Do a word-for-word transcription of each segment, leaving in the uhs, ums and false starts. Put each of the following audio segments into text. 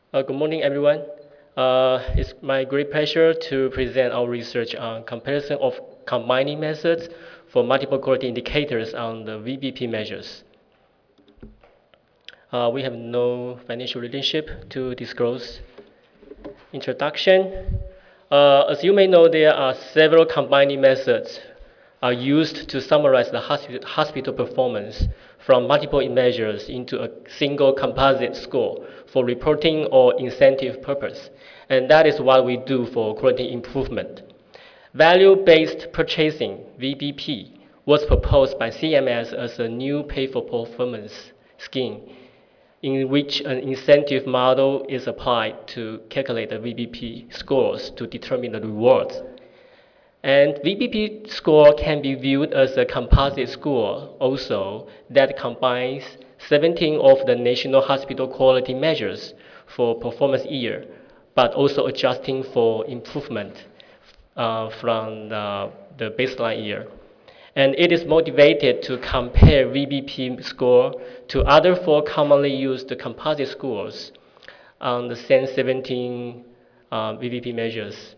Uh, good morning, everyone. Uh, it's my great pleasure to present our research on comparison of combining methods for multiple quality indicators on the V B P measures. Uh, we have no financial relationship to disclose. Introduction. Uh, as you may know, there are several combining methods are used to summarize the hospital, hospital performance from multiple measures into a single composite score for reporting or incentive purpose. And that is what we do for quality improvement. Value-based purchasing, V B P, was proposed by C M S as a new pay-for-performance scheme in which an incentive model is applied to calculate the V B P scores to determine the rewards. And V B P score can be viewed as a composite score also that combines seventeen of the national hospital quality measures for performance year, but also adjusting for improvement uh, from the, the baseline year. And it is motivated to compare V B P score to other four commonly used composite scores on the same seventeen uh, V B P measures.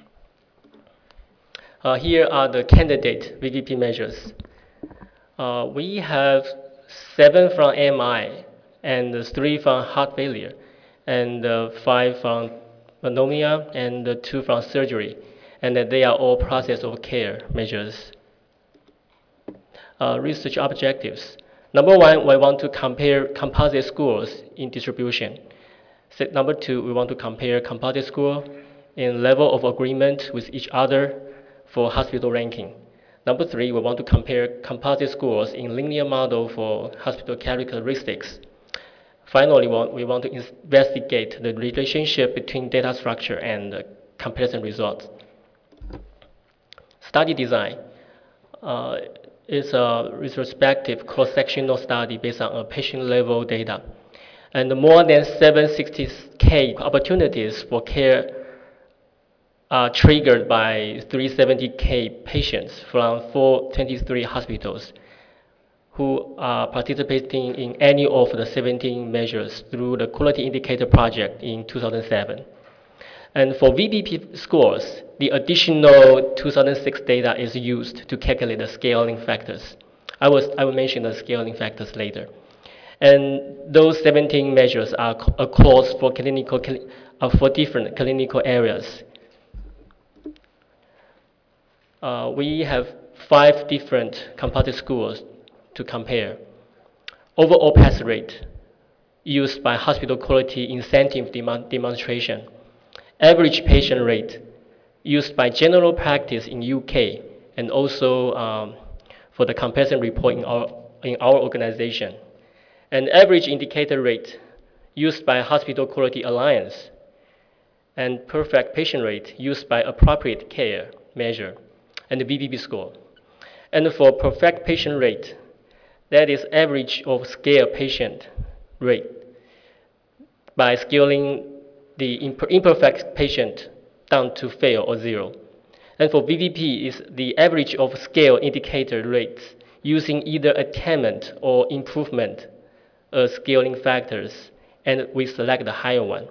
Uh, here are the candidate V B P measures. Uh, we have seven from M I, and three from heart failure, and uh, five from pneumonia, and uh, two from surgery. And uh, they are all process of care measures. Uh, research objectives. Number one, we want to compare composite scores in distribution. So number two, we want to compare composite score in level of agreement with each other for hospital ranking. Number three, we want to compare composite scores in linear model for hospital characteristics. Finally, we want to investigate the relationship between data structure and comparison results. Study design. Uh, is a retrospective cross-sectional study based on patient-level data. And more than seven hundred sixty K opportunities for care are triggered by three hundred seventy K patients from four hundred twenty-three hospitals who are participating in any of the seventeen measures through the Quality Indicator Project in two thousand seven. And for V B P scores, the additional two thousand six data is used to calculate the scaling factors. I, was, I will mention the scaling factors later. And those seventeen measures are across for, clinical, uh, for different clinical areas. Uh, we have five different composite scores to compare. Overall pass rate used by hospital quality incentive dem demonstration. Average patient rate used by general practice in U K and also um, for the comparison report in our, in our organization. And average indicator rate used by Hospital Quality Alliance, and perfect patient rate used by appropriate care measure, and the V B P score. And for perfect patient rate, that is average of scale patient rate by scaling the imperfect patient down to fail or zero. And for V B P is the average of scale indicator rates using either attainment or improvement as scaling factors, and we select the higher one.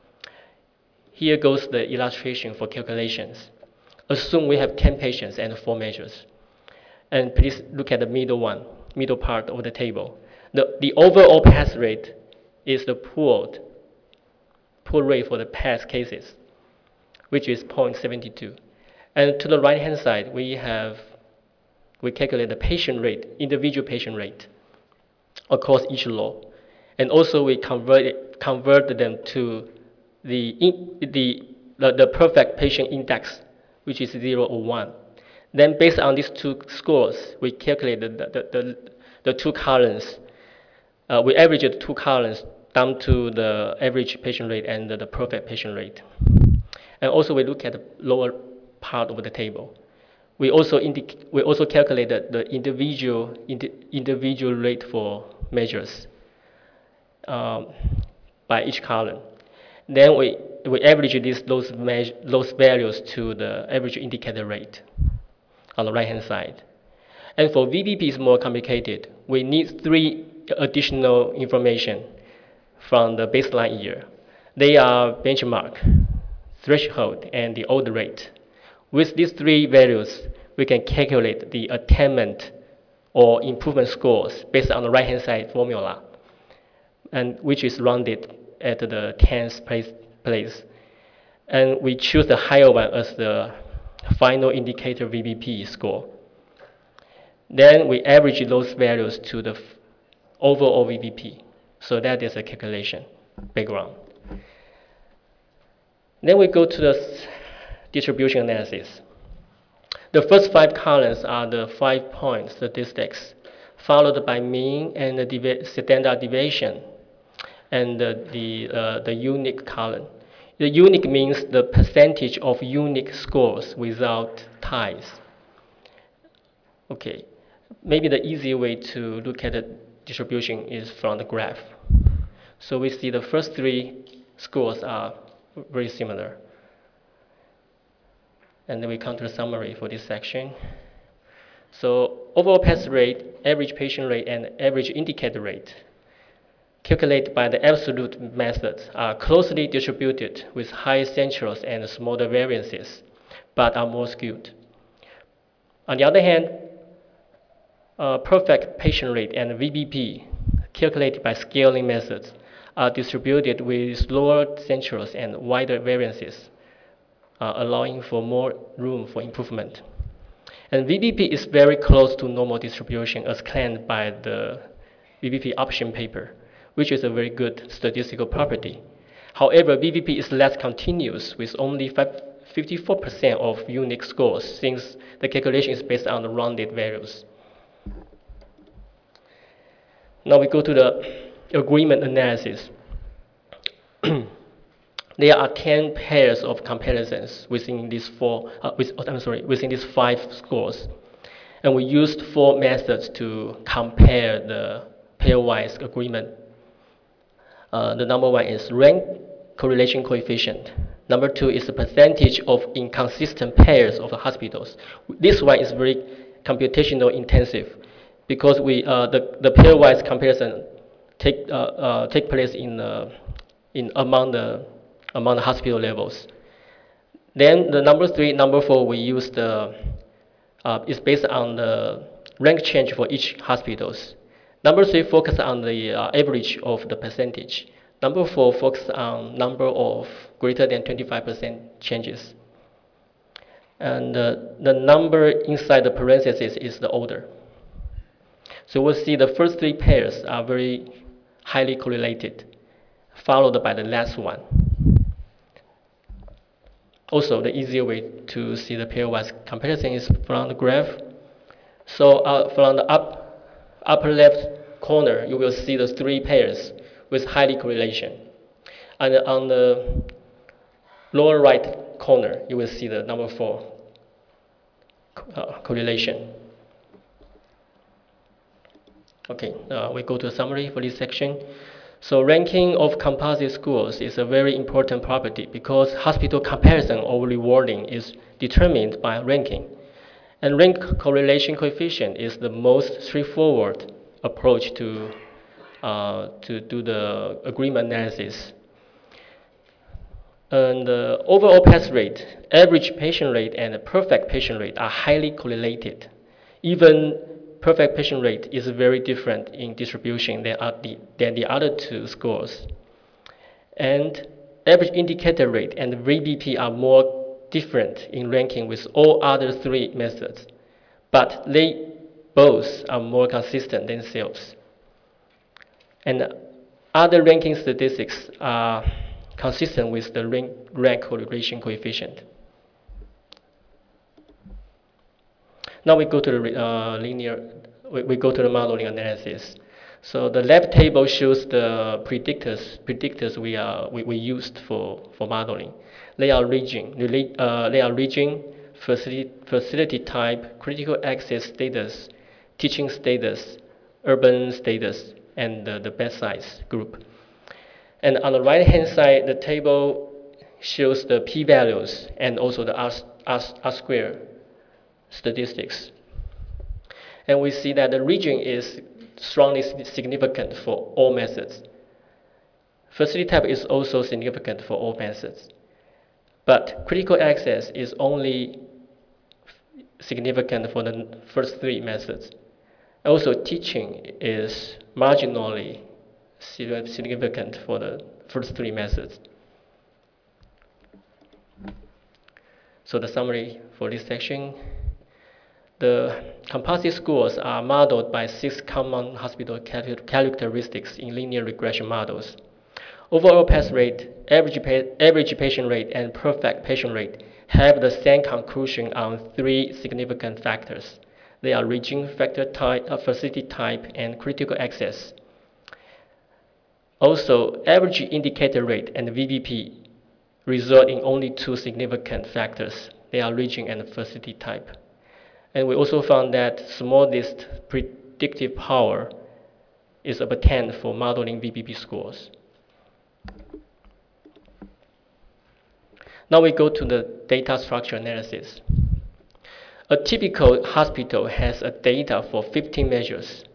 Here goes the illustration for calculations. Assume we have ten patients and four measures. And please look at the middle one, middle part of the table. The, the overall pass rate is the pooled, pool rate for the pass cases, which is zero point seven two. And to the right-hand side, we have, we calculate the patient rate, individual patient rate across each law. And also we convert, it, convert them to the, in, the, the, the perfect patient index, which is zero or one. Then based on these two scores, we calculate the, the, the, the two columns. Uh, we average the two columns down to the average patient rate and the, the perfect patient rate. And also we look at the lower part of the table. We also, we also calculated the individual, indi individual rate for measures um, by each column. Then we, we average this, those, those values to the average indicator rate on the right-hand side. And for V B P, it's more complicated. We need three additional information from the baseline year. They are benchmark, threshold, and the odor rate. With these three values, we can calculate the attainment or improvement scores based on the right-hand side formula, and which is rounded at the tenth place, place. And we choose the higher one as the final indicator V B P score. Then we average those values to the overall V B P. So that is a calculation background. Then we go to the distribution analysis. The first five columns are the five-point statistics, followed by mean and the devi standard deviation, and the, the, uh, the unique column. The unique means the percentage of unique scores without ties. Okay, maybe the easy way to look at the distribution is from the graph. So we see the first three scores are very similar. And then we come to the summary for this section. So overall pass rate, average patient rate, and average indicator rate, calculated by the absolute methods, are closely distributed with high centrals and smaller variances, but are more skewed. On the other hand, uh, perfect patient rate and V B P, calculated by scaling methods, are distributed with lower centrals and wider variances, uh, allowing for more room for improvement. And V B P is very close to normal distribution as claimed by the V B P option paper, which is a very good statistical property. However, V B P is less continuous with only fifty-four percent of unique scores since the calculation is based on the rounded values. Now we go to the agreement analysis. There are ten pairs of comparisons within these four, uh, with, I'm sorry, within these five scores. And we used four methods to compare the pairwise agreement. Uh, the number one is rank correlation coefficient. Number two is the percentage of inconsistent pairs of the hospitals. This one is very computational intensive because we, uh, the, the pairwise comparison take, uh, uh, take place in, uh, in among, the, among the hospital levels. Then the number three, number four, we use the, uh, is based on the rank change for each hospitals. Number three focus on the uh, average of the percentage. Number four focus on number of greater than twenty-five percent changes. And uh, the number inside the parentheses is the order. So we'll see the first three pairs are very highly correlated, followed by the last one. Also, the easier way to see the pairwise comparison is from the graph. So uh, from the up, upper left corner, you will see the three pairs with highly correlation. And on the lower right corner, you will see the number four uh, correlation. Okay, uh, we go to a summary for this section. So ranking of composite schools is a very important property because hospital comparison or rewarding is determined by ranking. And rank correlation coefficient is the most straightforward approach to, uh, to do the agreement analysis. And the overall pass rate, average patient rate, and perfect patient rate are highly correlated. Even perfect patient rate is very different in distribution than, uh, the, than the other two scores. And average indicator rate and V B P are more different in ranking with all other three methods, but they both are more consistent themselves. And other ranking statistics are consistent with the rank, rank correlation coefficient. Now we go to the uh, linear, we, we go to the modeling analysis. So the left table shows the predictors, predictors we, are, we, we used for, for modeling. They are region, uh, they are region, facility, facility type, critical access status, teaching status, urban status, and uh, the bed size group. And on the right-hand side, the table shows the p-values and also the R, R, R square statistics. And we see that the region is strongly significant for all methods. Facility type is also significant for all methods, but critical access is only significant for the first three methods. Also, teaching is marginally significant for the first three methods. So the summary for this section, the composite scores are modeled by six common hospital characteristics in linear regression models. Overall pass rate, average, pa average patient rate, and perfect patient rate have the same conclusion on three significant factors. They are region, factor type, uh, facility type, and critical access. Also, average indicator rate and V B P result in only two significant factors. They are region and facility type. And we also found that smallest predictive power is obtained for modeling V B P scores. Now we go to the data structure analysis. A typical hospital has a data for fifteen measures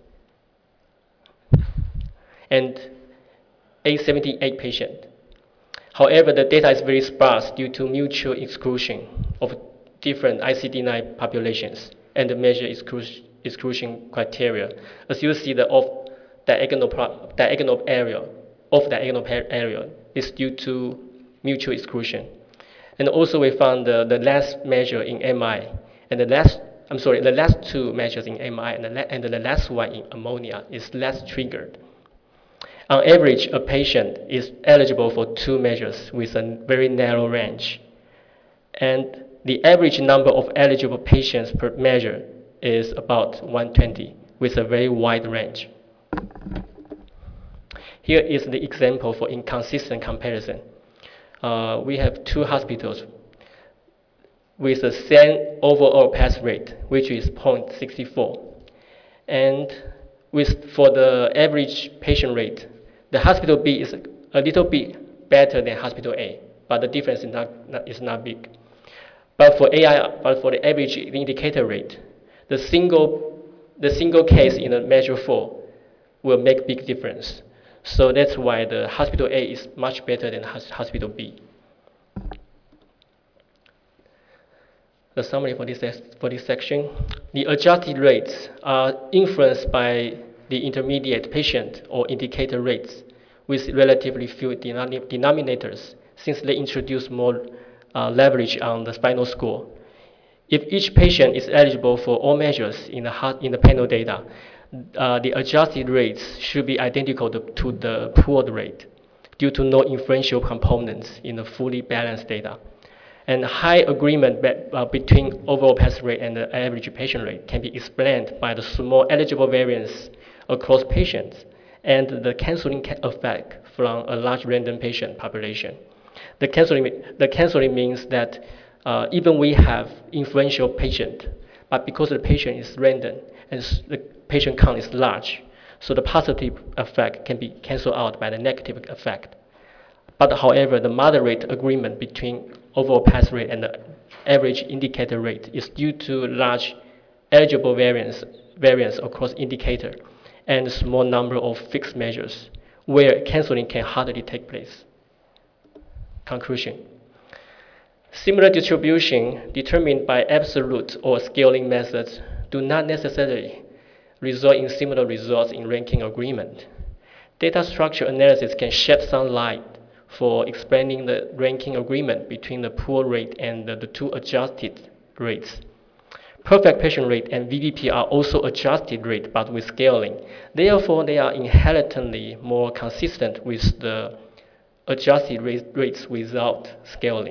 and eight hundred seventy-eight patients. However, the data is very sparse due to mutual exclusion of different I C D nine populations and the measure exclusion criteria. As you see, the off diagonal, diagonal area, off diagonal area is due to mutual exclusion. And also we found the, the last measure in M I, and the last, I'm sorry, the last two measures in M I and the, and the last one in ammonia is less triggered. On average, a patient is eligible for two measures with a very narrow range. And the average number of eligible patients per measure is about one hundred twenty with a very wide range. Here is the example for inconsistent comparison. Uh, we have two hospitals with the same overall pass rate, which is zero point six four. And with, for the average patient rate, the hospital B is a little bit better than hospital A, but the difference is not, not, is not big. But for A I, but for the average indicator rate, the single, the single case in the measure four will make big difference. So that's why the hospital A is much better than hospital B. The summary for this, for this section, the adjusted rates are influenced by the intermediate patient or indicator rates with relatively few denominators, since they introduce more uh, leverage on the final score. If each patient is eligible for all measures in the, in the panel data, uh, the adjusted rates should be identical to, to the pooled rate due to no inferential components in the fully balanced data. And high agreement be, uh, between overall pass rate and the average patient rate can be explained by the small eligible variance across patients and the canceling effect from a large random patient population. The canceling, the canceling means that uh, even we have influential patient, but because the patient is random and the patient count is large, so the positive effect can be canceled out by the negative effect. But however, the moderate agreement between overall pass rate and the average indicator rate is due to large eligible variance, variance across indicator and a small number of fixed measures where canceling can hardly take place. Conclusion. Similar distribution determined by absolute or scaling methods do not necessarily result in similar results in ranking agreement. Data structure analysis can shed some light for explaining the ranking agreement between the pool rate and the, the two adjusted rates. Perfect patient rate and V B P are also adjusted rate, but with scaling. Therefore, they are inherently more consistent with the adjusted rates without scaling.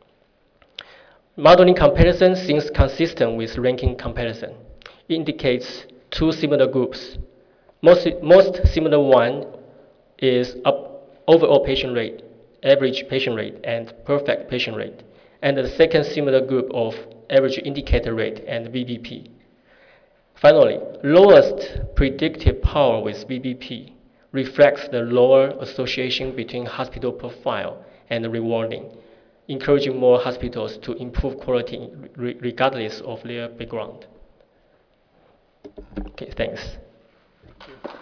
Modeling comparison seems consistent with ranking comparison. It indicates two similar groups. Most, most similar one is up overall patient rate, average patient rate, and perfect patient rate. And the second similar group of average indicator rate and V B P. Finally, lowest predictive power with V B P reflects the lower association between hospital profile and rewarding, encouraging more hospitals to improve quality regardless of their background. Okay, thanks. Thank you.